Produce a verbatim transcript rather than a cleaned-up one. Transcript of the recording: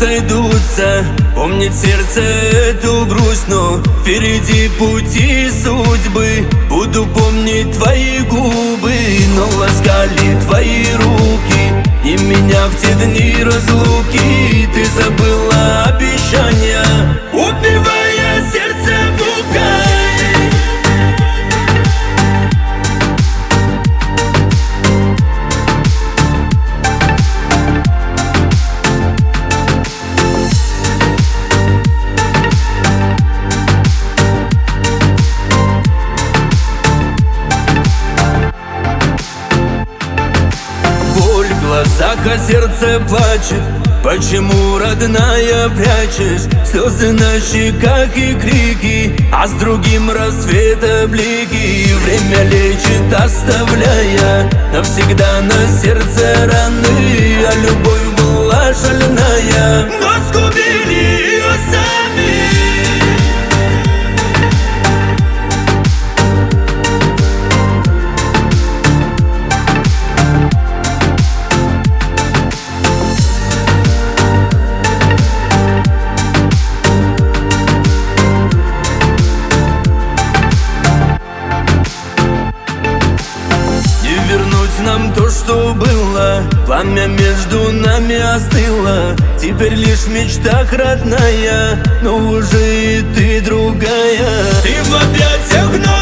сойдутся. Помнит сердце эту грусть, но впереди пути судьбы. Буду помнить твои губы, но ласкали твои руки. И меня в те дни разлуки ты забыла обещания, убивая сердце мукой. В глазах, а сердце плачет. Почему, родная, прячешь слезы на щеках и крики, а с другим рассвета блики? Время лечит, оставляя навсегда на сердце раны. А любовь была шальная, но сгубили ее сами. Нам то, что было, пламя между нами остыло. Теперь лишь в мечтах, родная, но уже и ты другая. Ты в объятиях вновь.